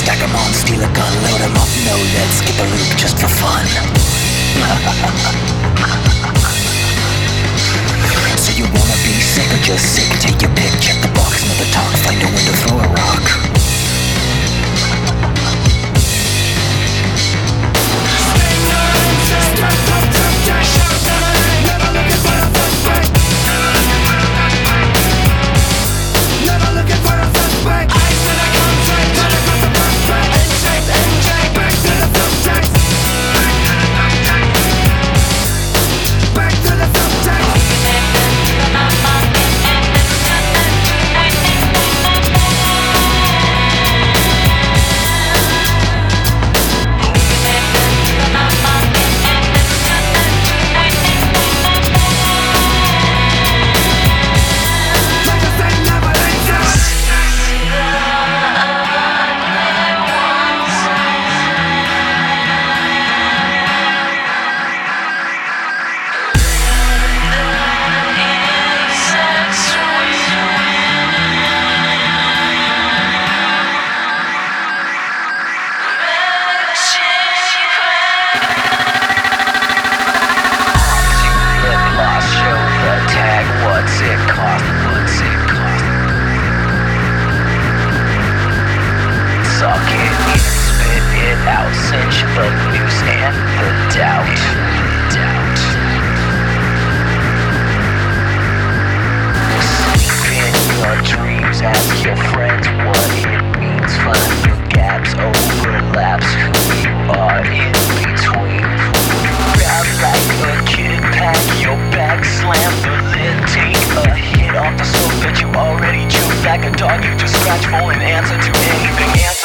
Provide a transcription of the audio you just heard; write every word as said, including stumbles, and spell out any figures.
Stack 'em on, steal a gun, load 'em up. No, let's skip a loop just for fun. So you wanna be sick or just sick? Take your pick, check the box, never talk. Find a window, throw a rock. Suck it in, spit it out, cinch the noose and the doubt. Doubt. Sleep in your dreams, ask your friends what it means. Find your gaps, overlaps, who you are in between. Grab like a kid, pack your bag, slam the lid, take a hit off the soap that you already chewed. Like a dog, you just scratch for an answer to anything. Answer